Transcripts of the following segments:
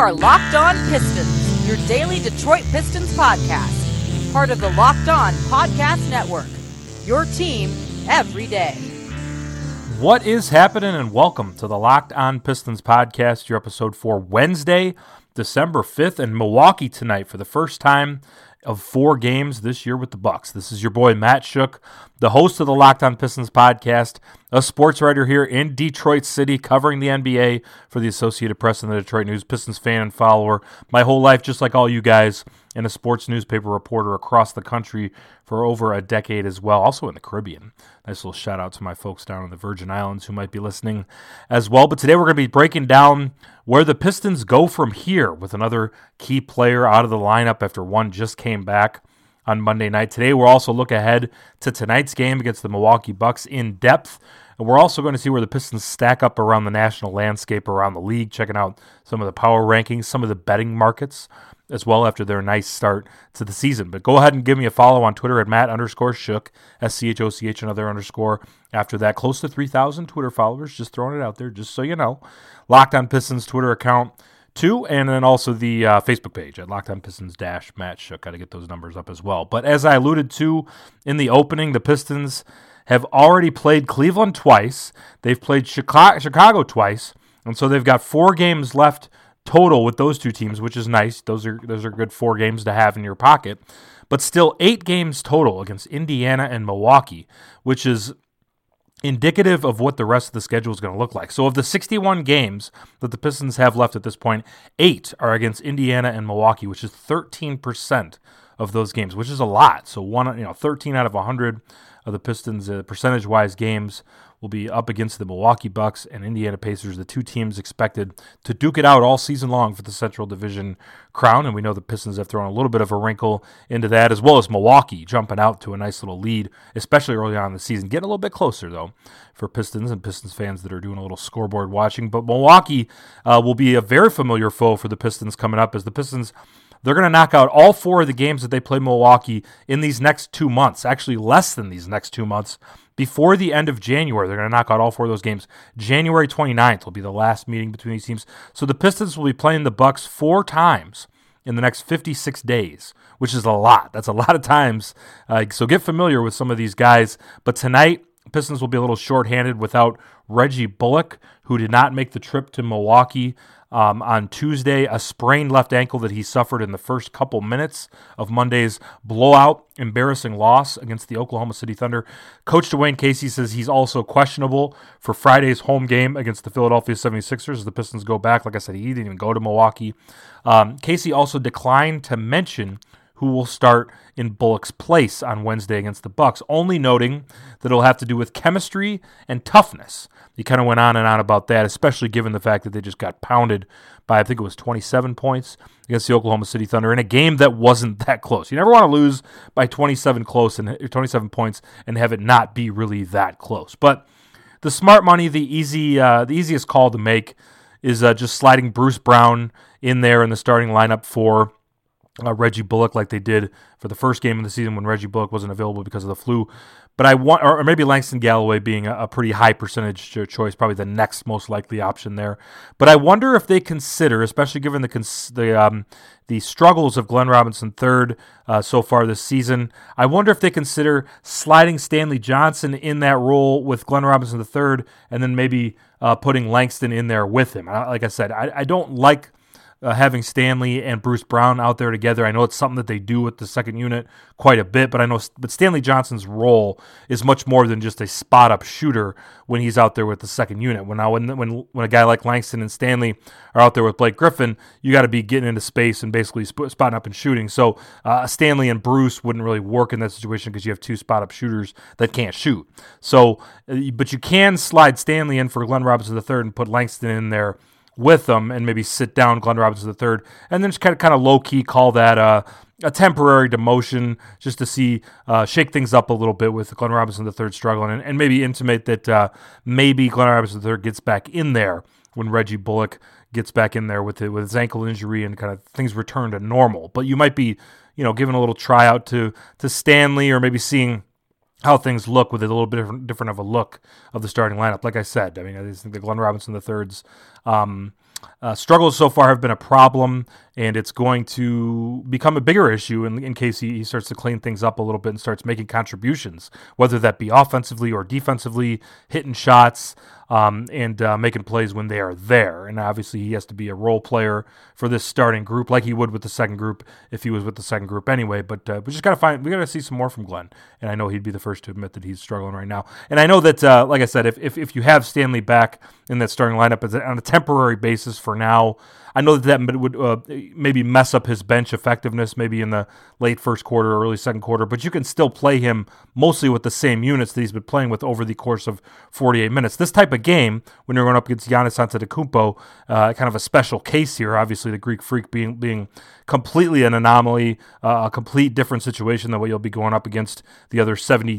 are Locked On Pistons, your daily Detroit Pistons podcast. Part of the Locked On Podcast Network, your team every day. What is happening, and welcome to the Locked On Pistons podcast, your episode for Wednesday, December 5th, in Milwaukee tonight for the first time of 4 games this year with the Bucks. This is your boy Matt Shook, the host of the Locked On Pistons podcast, a sports writer here in Detroit City covering the NBA for the Associated Press and the Detroit News, Pistons fan and follower my whole life, just like all you guys, and a sports newspaper reporter across the country for over a decade as well, also in the Caribbean. Nice little shout out to my folks down in the Virgin Islands who might be listening as well. But today we're going to be breaking down where the Pistons go from here with another key player out of the lineup after one just came back on Monday night. Today we'll also look ahead to tonight's game against the Milwaukee Bucks in depth. And we're also going to see where the Pistons stack up around the national landscape around the league, checking out some of the power rankings, some of the betting markets as well after their nice start to the season. But go ahead and give me a follow on Twitter at Matt_Shook, SCHOCH, another underscore after that. Close to 3,000 Twitter followers, just throwing it out there, just so you know. Locked On Pistons Twitter account too, and then also the Facebook page at Locked On Pistons Matt Shook. Got to get those numbers up as well. But as I alluded to in the opening, the Pistons have already played Cleveland twice. They've played Chicago twice, and so they've got 4 games left total with those two teams, which is nice. Those are good 4 games to have in your pocket. But still 8 games total against Indiana and Milwaukee, which is indicative of what the rest of the schedule is going to look like. So of the 61 games that the Pistons have left at this point, 8 are against Indiana and Milwaukee, which is 13% of those games, which is a lot. So 13 out of 100 of the Pistons percentage-wise games will be up against the Milwaukee Bucks and Indiana Pacers, the two teams expected to duke it out all season long for the Central Division crown. And we know the Pistons have thrown a little bit of a wrinkle into that, as well as Milwaukee jumping out to a nice little lead, especially early on in the season. Getting a little bit closer, though, for Pistons and Pistons fans that are doing a little scoreboard watching. But Milwaukee will be a very familiar foe for the Pistons coming up, as the Pistons, they're going to knock out all 4 of the games that they play Milwaukee in these next 2 months, actually less than these next 2 months. Before the end of January, they're going to knock out all 4 of those games. January 29th will be the last meeting between these teams. So the Pistons will be playing the Bucks 4 times in the next 56 days, which is a lot. That's a lot of times. So get familiar with some of these guys. But tonight, Pistons will be a little shorthanded without Reggie Bullock, who did not make the trip to Milwaukee on Tuesday, a sprained left ankle that he suffered in the first couple minutes of Monday's blowout, embarrassing loss against the Oklahoma City Thunder. Coach Dwayne Casey says he's also questionable for Friday's home game against the Philadelphia 76ers as the Pistons go back. Like I said, he didn't even go to Milwaukee. Casey also declined to mention who will start in Bullock's place on Wednesday against the Bucks, only noting that it'll have to do with chemistry and toughness. He kind of went on and on about that, especially given the fact that they just got pounded by, I think it was 27 points against the Oklahoma City Thunder in a game that wasn't that close. You never want to lose by 27 points and have it not be really that close. But the smart money, the easiest call to make is just sliding Bruce Brown in there in the starting lineup for Reggie Bullock, like they did for the first game of the season when Reggie Bullock wasn't available because of the flu. But or maybe Langston Galloway being a pretty high percentage choice, probably the next most likely option there. But I wonder if they consider, especially given the struggles of Glenn Robinson III so far this season, I wonder if they consider sliding Stanley Johnson in that role with Glenn Robinson III, and then maybe putting Langston in there with him. Like I said, I don't like having Stanley and Bruce Brown out there together. I know it's something that they do with the second unit quite a bit, but Stanley Johnson's role is much more than just a spot-up shooter when he's out there with the second unit. When a guy like Langston and Stanley are out there with Blake Griffin, you got to be getting into space and basically spotting up and shooting. So Stanley and Bruce wouldn't really work in that situation because you have 2 spot-up shooters that can't shoot. So, but you can slide Stanley in for Glenn Robinson III and put Langston in there with them and maybe sit down Glenn Robinson III and then just kind of low-key call that a temporary demotion just to see, shake things up a little bit with Glenn Robinson III struggling and maybe intimate that maybe Glenn Robinson III gets back in there when Reggie Bullock gets back in there with his ankle injury and kind of things return to normal. But you might be, giving a little tryout to Stanley or maybe seeing how things look with a little bit different of a look of the starting lineup. Like I said, I think the Glenn Robinson III's struggles so far have been a problem, and it's going to become a bigger issue in case he starts to clean things up a little bit and starts making contributions, whether that be offensively or defensively, hitting shots, and making plays when they are there. And obviously he has to be a role player for this starting group like he would with the second group if he was with the second group anyway. But we just got to see some more from Glenn. And I know he'd be the first to admit that he's struggling right now. And I know that, like I said, if you have Stanley back in that starting lineup on a temporary basis for now, I know that would maybe mess up his bench effectiveness maybe in the late first quarter or early second quarter, but you can still play him mostly with the same units that he's been playing with over the course of 48 minutes. This type of game, when you're going up against Giannis Antetokounmpo, kind of a special case here, obviously the Greek Freak being completely an anomaly, a complete different situation than what you'll be going up against the other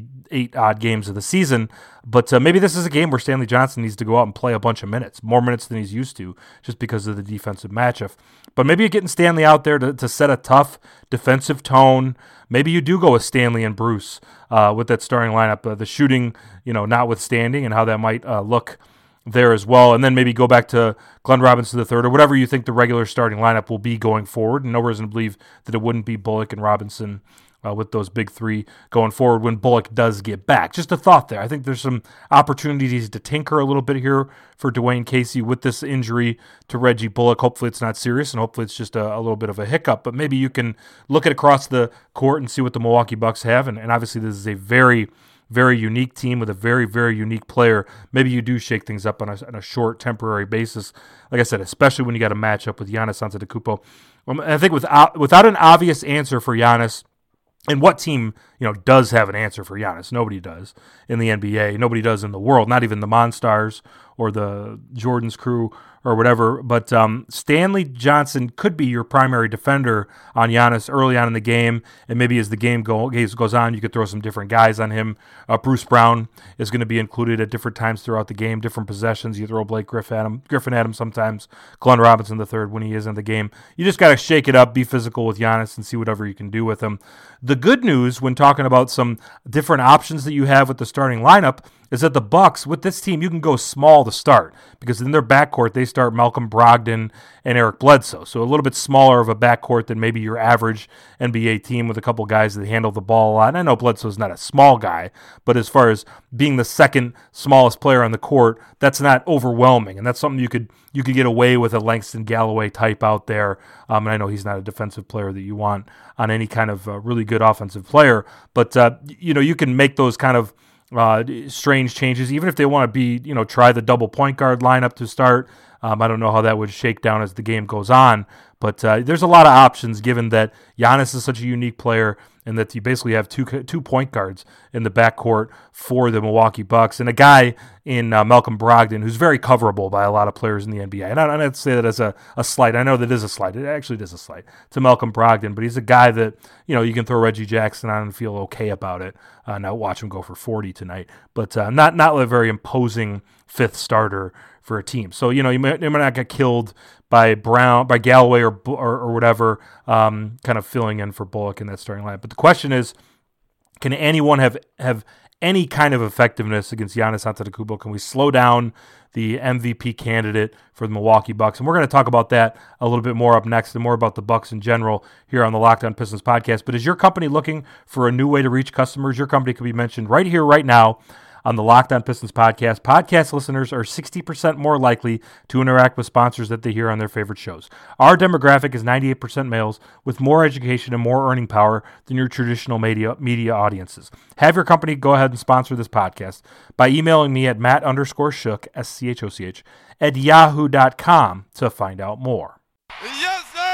78 odd games of the season. But maybe this is a game where Stanley Johnson needs to go out and play a bunch of minutes, more minutes than he's used to, just because of the defensive matchup. But maybe you're getting Stanley out there to set a tough defensive tone. Maybe you do go with Stanley and Bruce with that starting lineup, the shooting, notwithstanding, and how that might look there as well. And then maybe go back to Glenn Robinson III or whatever you think the regular starting lineup will be going forward. And no reason to believe that it wouldn't be Bullock and Robinson with those big three going forward when Bullock does get back. Just a thought there. I think there's some opportunities to tinker a little bit here for Dwayne Casey with this injury to Reggie Bullock. Hopefully it's not serious, and hopefully it's just a little bit of a hiccup. But maybe you can look at across the court and see what the Milwaukee Bucks have. And obviously this is a very, very unique team with a very, very unique player. Maybe you do shake things up on a short, temporary basis. Like I said, especially when you got a matchup with Giannis Antetokounmpo. I think without an obvious answer for Giannis, and what team, does have an answer for Giannis? Nobody does in the NBA. Nobody does in the world, not even the Monstars or the Jordan's crew or whatever. But Stanley Johnson could be your primary defender on Giannis early on in the game, and maybe as the game goes on, you could throw some different guys on him. Bruce Brown is going to be included at different times throughout the game, different possessions. You throw Blake Griffin at him sometimes, Glenn Robinson III when he is in the game. You just got to shake it up, be physical with Giannis, and see whatever you can do with him. The good news when talking about some different options that you have with the starting lineup is that the Bucks, with this team, you can go small to start because in their backcourt, they start Malcolm Brogdon and Eric Bledsoe. So a little bit smaller of a backcourt than maybe your average NBA team with a couple guys that handle the ball a lot. And I know Bledsoe's not a small guy, but as far as being the second smallest player on the court, that's not overwhelming. And that's something you could get away with a Langston Galloway type out there. And I know he's not a defensive player that you want on any kind of really good offensive player, but you can make those kind of strange changes, even if they want to try the double point guard lineup to start. I don't know how that would shake down as the game goes on, but there's a lot of options given that Giannis is such a unique player and that you basically have two point guards in the backcourt for the Milwaukee Bucks and a guy in Malcolm Brogdon who's very coverable by a lot of players in the NBA. And I don't say that as a slight. I know that is a slight. It actually is a slight to Malcolm Brogdon, but he's a guy that, you can throw Reggie Jackson on and feel okay about it. Now watch him go for 40 tonight, but not a very imposing fifth starter for a team. So, you might not get killed by Galloway or whatever, kind of filling in for Bullock in that starting lineup. But the question is, can anyone have any kind of effectiveness against Giannis Antetokounmpo? Can we slow down the MVP candidate for the Milwaukee Bucks? And we're going to talk about that a little bit more up next and more about the Bucks in general here on the Locked On Pistons podcast. But is your company looking for a new way to reach customers? Your company could be mentioned right here, right now on the Locked On Pistons podcast. Podcast listeners are 60% more likely to interact with sponsors that they hear on their favorite shows. Our demographic is 98% males with more education and more earning power than your traditional media audiences. Have your company go ahead and sponsor this podcast by emailing me at Matt_Schoch, SCHOCH, at yahoo.com to find out more. Yes, sir!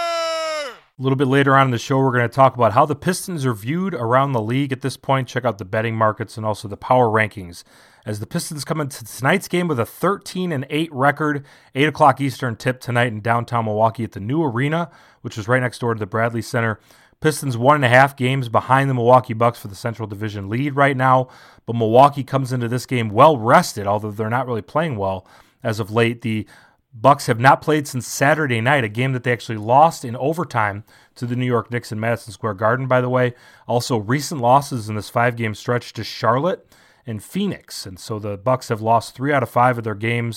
A little bit later on in the show, we're going to talk about how the Pistons are viewed around the league at this point. Check out the betting markets and also the power rankings as the Pistons come into tonight's game with a 13-8 record. 8 o'clock Eastern tip tonight in downtown Milwaukee at the new arena, which is right next door to the Bradley Center. Pistons 1.5 games behind the Milwaukee Bucks for the Central Division lead right now, but Milwaukee comes into this game well rested, although they're not really playing well as of late. The Bucks have not played since Saturday night, a game that they actually lost in overtime to the New York Knicks in Madison Square Garden, by the way. Also, recent losses in this 5-game stretch to Charlotte and Phoenix. And so the Bucks have lost 3 out of 5 of their games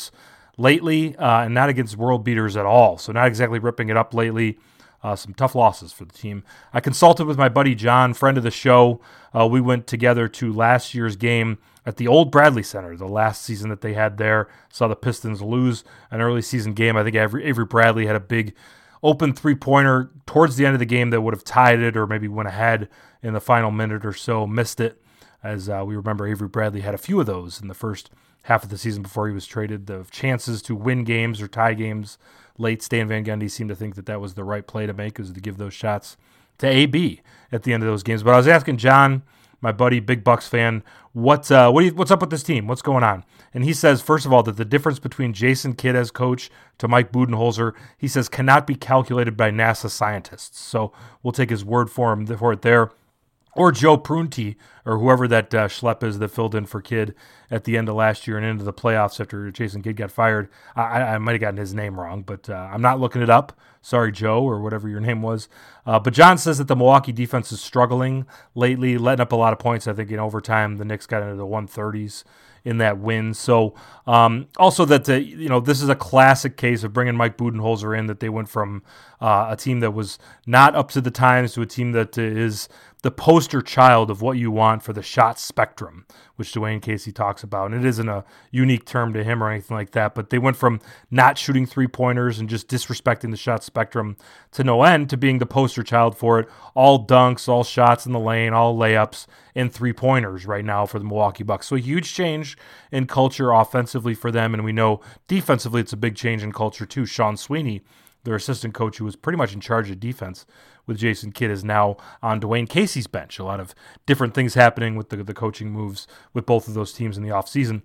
lately, and not against world beaters at all. So not exactly ripping it up lately. Some tough losses for the team. I consulted with my buddy John, friend of the show. We went together to last year's game at the old Bradley Center, the last season that they had there. Saw the Pistons lose an early season game. I think Avery Bradley had a big open three-pointer towards the end of the game that would have tied it or maybe went ahead in the final minute or so. Missed it, as we remember Avery Bradley had a few of those in the first half of the season before he was traded. The chances to win games or tie games late, Stan Van Gundy seemed to think that was the right play to make, was to give those shots to AB at the end of those games. But I was asking John, my buddy, big Bucks fan, what's up with this team? What's going on? And he says, first of all, that the difference between Jason Kidd as coach to Mike Budenholzer, he says, cannot be calculated by NASA scientists. So we'll take his word for it there. Or Joe Prunty, or whoever that schlep is that filled in for Kidd at the end of last year and into the playoffs after Jason Kidd got fired. I might have gotten his name wrong, but I'm not looking it up. Sorry, Joe, or whatever your name was. But John says that the Milwaukee defense is struggling lately, letting up a lot of points. I think in overtime, the Knicks got into the 130s in that win. So also that this is a classic case of bringing Mike Budenholzer in, that they went from a team that was not up to the times to a team that is the poster child of what you want for the shot spectrum, which Dwayne Casey talks about. And it isn't a unique term to him or anything like that, but they went from not shooting three-pointers and just disrespecting the shot spectrum to no end to being the poster child for it. All dunks, all shots in the lane, all layups, and three-pointers right now for the Milwaukee Bucks. So a huge change in culture offensively for them, and we know defensively it's a big change in culture too. Sean Sweeney, their assistant coach, who was pretty much in charge of defense with Jason Kidd, is now on Dwayne Casey's bench. A lot of different things happening with the coaching moves with both of those teams in the offseason.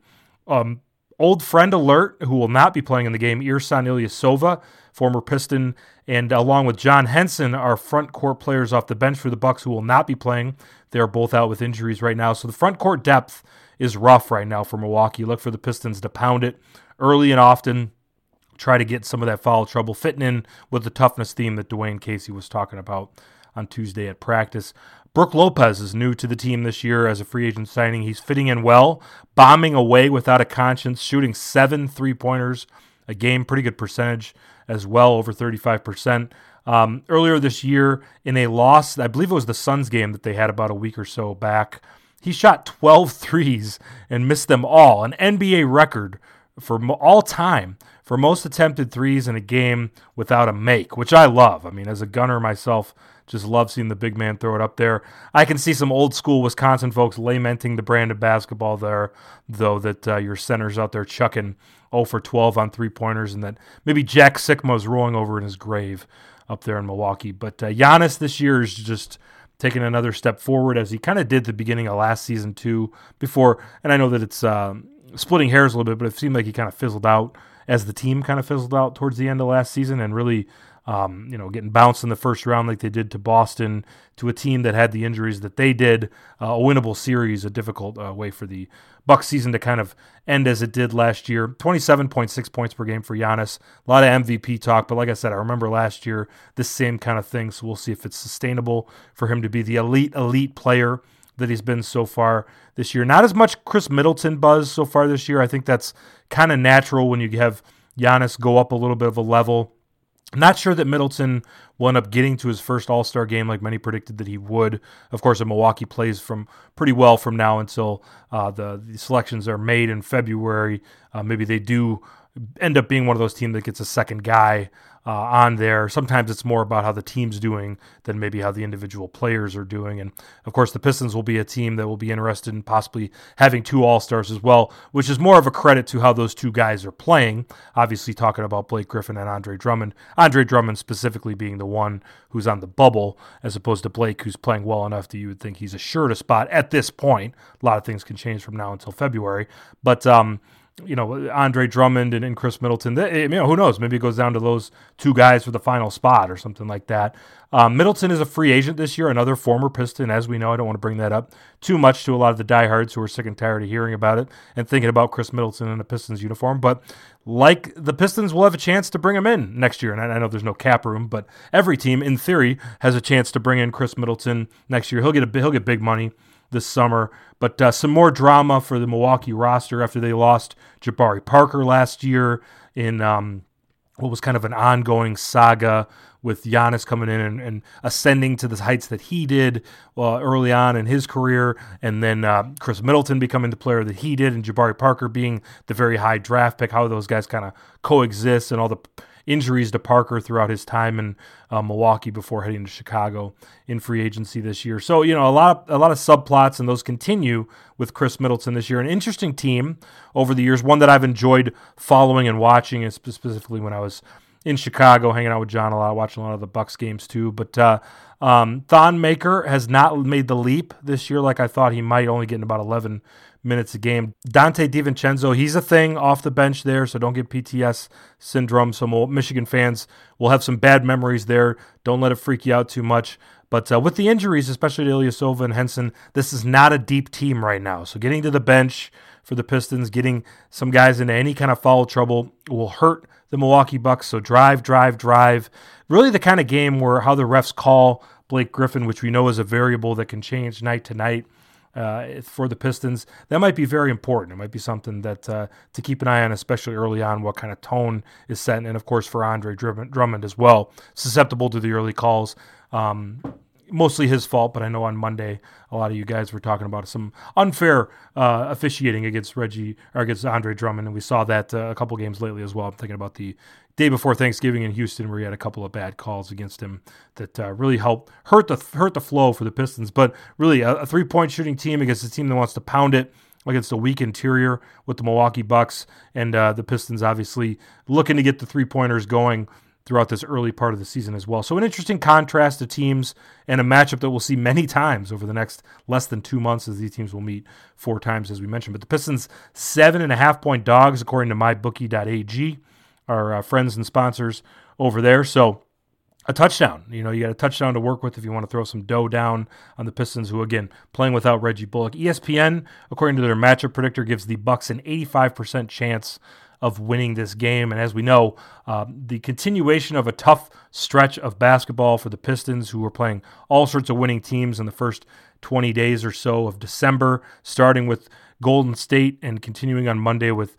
Old friend alert, who will not be playing in the game, Ersan Ilyasova, former Piston, and along with John Henson, our front court players off the bench for the Bucks who will not be playing. They are both out with injuries right now. So the front court depth is rough right now for Milwaukee. Look for the Pistons to pound it early and often, try to get some of that foul trouble, fitting in with the toughness theme that Dwayne Casey was talking about on Tuesday at practice. Brook Lopez is new to the team this year as a free agent signing. He's fitting in well, bombing away without a conscience, shooting 7 3-pointers a game, pretty good percentage as well, over 35%. Earlier this year in a loss, I believe it was the Suns game that they had about a week or so back, he shot 12 threes and missed them all, an NBA record for all time for most attempted threes in a game without a make, which I love. I mean, as a gunner myself, just love seeing the big man throw it up there. I can see some old school Wisconsin folks lamenting the brand of basketball there, though, that your center's out there chucking 0 for 12 on three-pointers, and that maybe Jack Sikma's rolling over in his grave up there in Milwaukee. But Giannis this year is just taking another step forward, as he kind of did the beginning of last season too, before, and I know that it's splitting hairs a little bit, but it seemed like he kind of fizzled out as the team kind of fizzled out towards the end of last season, and really getting bounced in the first round like they did to Boston, to a team that had the injuries that they did. A winnable series, a difficult way for the Bucks season to kind of end as it did last year. 27.6 points per game for Giannis. A lot of MVP talk, but like I said, I remember last year this same kind of thing, so we'll see if it's sustainable for him to be the elite player that he's been so far this year. Not as much Chris Middleton buzz so far this year. I think that's kind of natural when you have Giannis go up a little bit of a level. Not sure that Middleton will end up getting to his first All-Star game like many predicted that he would. Of course, Milwaukee plays from pretty well from now until the selections are made in February. Maybe they do end up being one of those teams that gets a second guy on there. Sometimes it's more about how the team's doing than maybe how the individual players are doing. And, of course, the Pistons will be a team that will be interested in possibly having 2 All-Stars as well, which is more of a credit to how those 2 guys are playing. Obviously, talking about Blake Griffin and Andre Drummond. Andre Drummond specifically being the one who's on the bubble, as opposed to Blake, who's playing well enough that you would think he's assured a spot at this point. A lot of things can change from now until February. But, Andre Drummond and Chris Middleton, who knows? Maybe it goes down to those 2 guys for the final spot or something like that. Middleton is a free agent this year, another former Piston, as we know. I don't want to bring that up too much to a lot of the diehards who are sick and tired of hearing about it and thinking about Chris Middleton in a Pistons uniform. But like the Pistons will have a chance to bring him in next year. And I know there's no cap room, but every team, in theory, has a chance to bring in Chris Middleton next year. He'll get big money. this summer. But some more drama for the Milwaukee roster after they lost Jabari Parker last year in what was kind of an ongoing saga with Giannis coming in and ascending to the heights that he did early on in his career, and then Chris Middleton becoming the player that he did, and Jabari Parker being the very high draft pick, how those guys kind of coexist, and all the injuries to Parker throughout his time in Milwaukee before heading to Chicago in free agency this year. So, a lot of subplots, and those continue with Chris Middleton this year. An interesting team over the years, one that I've enjoyed following and watching, and specifically when I was in Chicago, hanging out with John a lot, watching a lot of the Bucks games too. But Thon Maker has not made the leap this year like I thought he might, only getting about 11 minutes a game. Dante DiVincenzo, he's a thing off the bench there, so don't get PTS syndrome. Some Michigan fans will have some bad memories there. Don't let it freak you out too much. But with the injuries, especially to Ilyasova and Henson, this is not a deep team right now. So getting to the bench for the Pistons, getting some guys into any kind of foul trouble will hurt the Milwaukee Bucks. So drive. Really the kind of game where how the refs call Blake Griffin, which we know is a variable that can change night to night for the Pistons, that might be very important. It might be something that to keep an eye on, especially early on, what kind of tone is set. And, of course, for Andre Drummond as well, susceptible to the early calls. Mostly his fault, but I know on Monday a lot of you guys were talking about some unfair officiating against Andre Drummond, and we saw that a couple games lately as well. I'm thinking about the day before Thanksgiving in Houston where he had a couple of bad calls against him that really helped hurt the flow for the Pistons. But really a three-point shooting team against a team that wants to pound it against a weak interior with the Milwaukee Bucks, and the Pistons obviously looking to get the three-pointers going throughout this early part of the season as well. So an interesting contrast to teams and a matchup that we'll see many times over the next less than 2 months, as these teams will meet 4 times, as we mentioned. But the Pistons 7.5-point dogs, according to mybookie.ag, our friends and sponsors over there. So a touchdown. You got a touchdown to work with if you want to throw some dough down on the Pistons, who, again, playing without Reggie Bullock. ESPN, according to their matchup predictor, gives the Bucks an 85% chance of winning this game. And as we know, the continuation of a tough stretch of basketball for the Pistons, who were playing all sorts of winning teams in the first 20 days or so of December, starting with Golden State and continuing on Monday with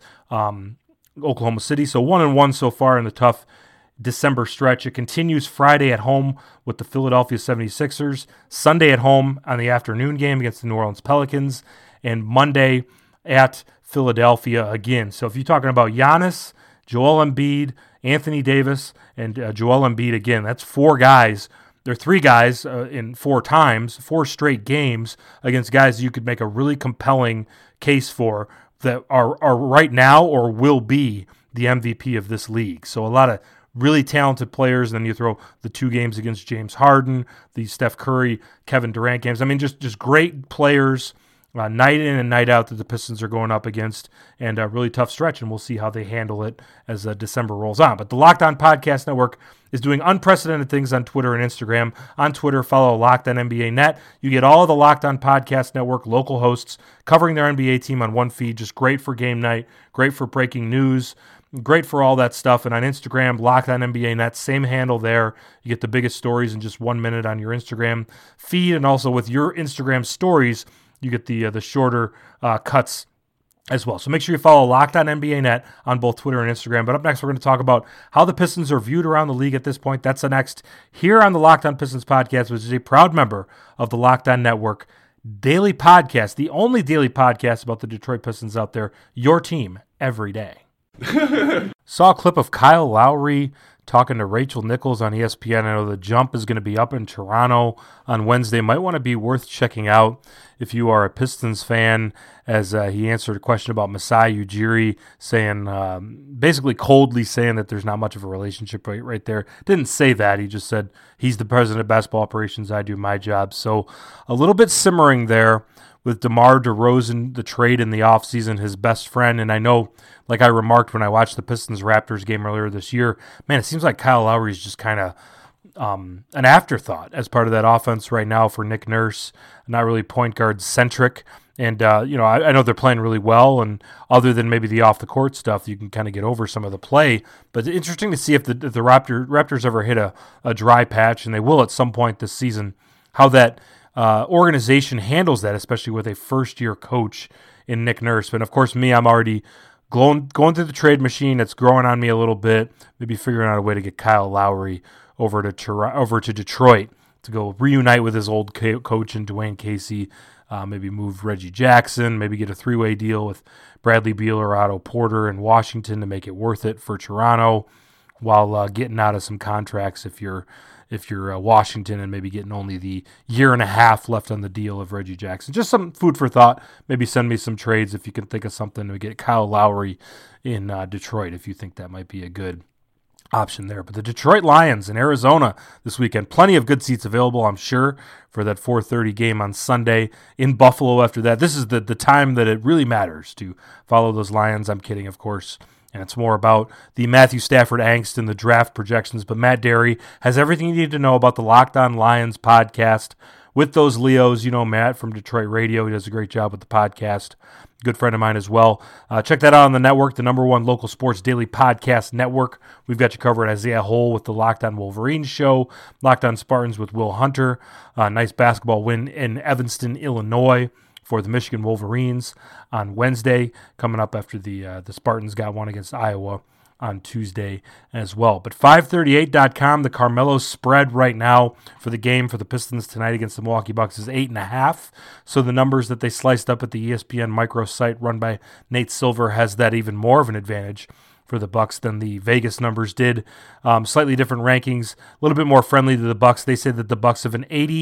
Oklahoma City. So 1-1 so far in the tough December stretch. It continues Friday at home with the Philadelphia 76ers, Sunday at home on the afternoon game against the New Orleans Pelicans, and Monday at Philadelphia again. So if you're talking about Giannis, Joel Embiid, Anthony Davis, and Joel Embiid again, that's 4 guys. There are 3 guys in 4 times, 4 straight games against guys you could make a really compelling case for that are right now or will be the MVP of this league. So a lot of really talented players. And then you throw the 2 games against James Harden, the Steph Curry, Kevin Durant games. I mean, just great players night in and night out that the Pistons are going up against, and a really tough stretch, and we'll see how they handle it as December rolls on. But the Locked On Podcast Network is doing unprecedented things on Twitter and Instagram. On Twitter, follow Locked On NBA Net. You get all of the Locked On Podcast Network local hosts covering their NBA team on one feed. Just great for game night, great for breaking news, great for all that stuff. And on Instagram, Locked On NBA Net, same handle there. You get the biggest stories in just 1 minute on your Instagram feed, and also with your Instagram stories, you get the shorter cuts as well. So make sure you follow Locked On NBA Net on both Twitter and Instagram. But up next, we're going to talk about how the Pistons are viewed around the league at this point. That's the next here on the Locked On Pistons podcast, which is a proud member of the Locked On Network daily podcast, the only daily podcast about the Detroit Pistons out there, your team every day. Saw a clip of Kyle Lowry talking to Rachel Nichols on ESPN. I know The Jump is going to be up in Toronto on Wednesday. Might want to be worth checking out if you are a Pistons fan, as he answered a question about Masai Ujiri, saying, basically coldly saying that there's not much of a relationship right there. Didn't say that. He just said, he's the president of basketball operations, I do my job. So a little bit simmering there with DeMar DeRozan, the trade in the offseason, his best friend. And I know, like I remarked when I watched the Pistons-Raptors game earlier this year, man, it seems like Kyle Lowry is just kind of an afterthought as part of that offense right now for Nick Nurse, not really point guard-centric. And, I know they're playing really well, and other than maybe the off-the-court stuff, you can kind of get over some of the play. But it's interesting to see if the Raptors ever hit a dry patch, and they will at some point this season, how that organization handles that, especially with a first-year coach in Nick Nurse. But, of course, I'm already going through the trade machine. It's growing on me a little bit, maybe figuring out a way to get Kyle Lowry over to Detroit to go reunite with his old coach in Dwayne Casey, maybe move Reggie Jackson, maybe get a three-way deal with Bradley Beal or Otto Porter in Washington to make it worth it for Toronto, while getting out of some contracts if you're Washington, and maybe getting only the year and a half left on the deal of Reggie Jackson. Just some food for thought. Maybe send me some trades if you can think of something to get Kyle Lowry in Detroit, if you think that might be a good option there. But the Detroit Lions in Arizona this weekend, plenty of good seats available, I'm sure, for that 4:30 game on Sunday in Buffalo. After that, this is the time that it really matters to follow those Lions. I'm kidding, of course. And it's more about the Matthew Stafford angst and the draft projections. But Matt Derry has everything you need to know about the Locked On Lions podcast with those Leos. You know Matt from Detroit Radio. He does a great job with the podcast. Good friend of mine as well. Check that out on the network, the #1 local sports daily podcast network. We've got you covered. Isaiah Hole with the Locked On Wolverines show, Locked On Spartans with Will Hunter. Nice basketball win in Evanston, Illinois, for the Michigan Wolverines on Wednesday, coming up after the Spartans got one against Iowa on Tuesday as well. But 538.com, the Carmelo spread right now for the game for the Pistons tonight against the Milwaukee Bucks is 8.5. So the numbers that they sliced up at the ESPN micro site run by Nate Silver has that even more of an advantage for the Bucks than the Vegas numbers did. Slightly different rankings, a little bit more friendly to the Bucks. They say that the Bucks have an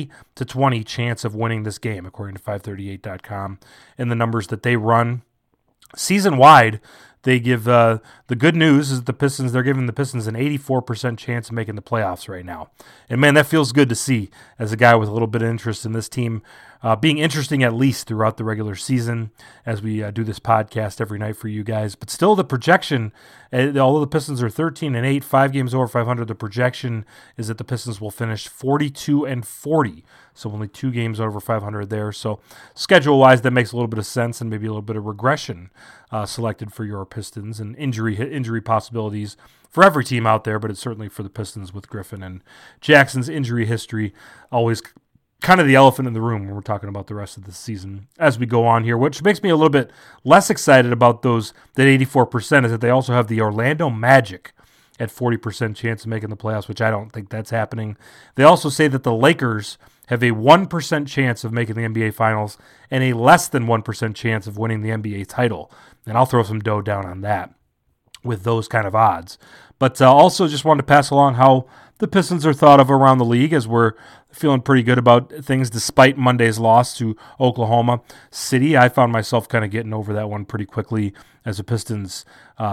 80-20 chance of winning this game, according to 538.com. And the numbers that they run season-wide, they give the good news is they're giving the Pistons an 84% chance of making the playoffs right now. And, man, that feels good to see as a guy with a little bit of interest in this team being interesting at least throughout the regular season as we do this podcast every night for you guys. But still the projection, although the Pistons are 13-8, 5 games over 500, the projection is that the Pistons will finish 42-40. So only 2 games over 500 there. So schedule-wise, that makes a little bit of sense, and maybe a little bit of regression selected for your Pistons, and injury possibilities for every team out there, but it's certainly for the Pistons with Griffin and Jackson's injury history always kind of the elephant in the room when we're talking about the rest of the season as we go on here. Which makes me a little bit less excited about that 84% is that they also have the Orlando Magic at 40% chance of making the playoffs, which I don't think that's happening. They also say that the Lakers have a 1% chance of making the NBA Finals and a less than 1% chance of winning the NBA title. And I'll throw some dough down on that with those kind of odds. But also just wanted to pass along how the Pistons are thought of around the league, as we're feeling pretty good about things despite Monday's loss to Oklahoma City. I found myself kind of getting over that one pretty quickly as the Pistons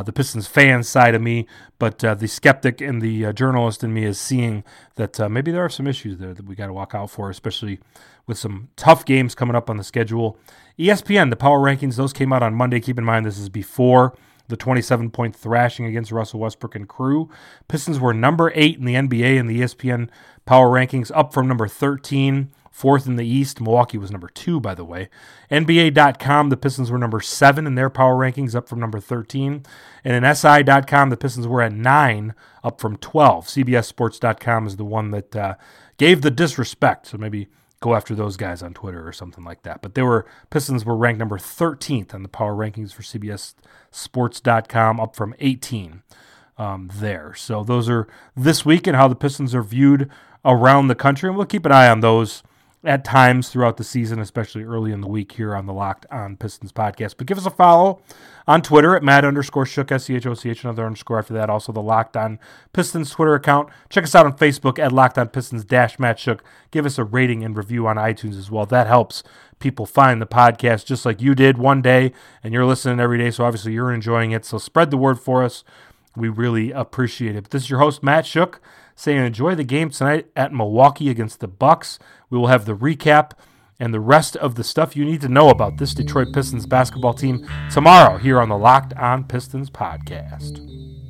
fan side of me, but the skeptic and the journalist in me is seeing that maybe there are some issues there that we got to walk out for, especially with some tough games coming up on the schedule. ESPN, the power rankings, those came out on Monday. Keep in mind this is before the 27-point thrashing against Russell Westbrook and crew. Pistons were number 8 in the NBA in the ESPN power rankings, up from number 13, 4th in the East. Milwaukee was number 2, by the way. NBA.com, the Pistons were number 7 in their power rankings, up from number 13. And in SI.com, the Pistons were at 9, up from 12. CBSSports.com is the one that gave the disrespect, so maybe go after those guys on Twitter or something like that. But Pistons were ranked number 13th on the power rankings for CBSSports.com, up from 18 there. So those are this week and how the Pistons are viewed around the country. And we'll keep an eye on those at times throughout the season, especially early in the week here on the Locked On Pistons podcast. But give us a follow on Twitter at Matt_Shook, SCHOCH, another underscore after that. Also the Locked On Pistons Twitter account. Check us out on Facebook at Locked On Pistons _Matt Shook. Give us a rating and review on iTunes as well. That helps people find the podcast just like you did one day, and you're listening every day, so obviously you're enjoying it. So spread the word for us. We really appreciate it. But this is your host, Matt Shook, saying enjoy the game tonight at Milwaukee against the Bucks. We will have the recap and the rest of the stuff you need to know about this Detroit Pistons basketball team tomorrow here on the Locked On Pistons podcast.